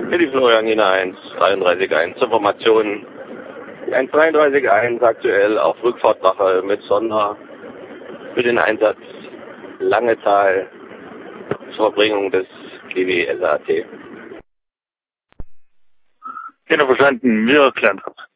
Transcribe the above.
Hier die Florian Jena 133.1 zur Formation. Die 133.1 aktuell auf Rückfahrtwache mit Sonder für den Einsatz Langetal zur Verbringung des GW SAT. Genau, verstanden. Wir klären das.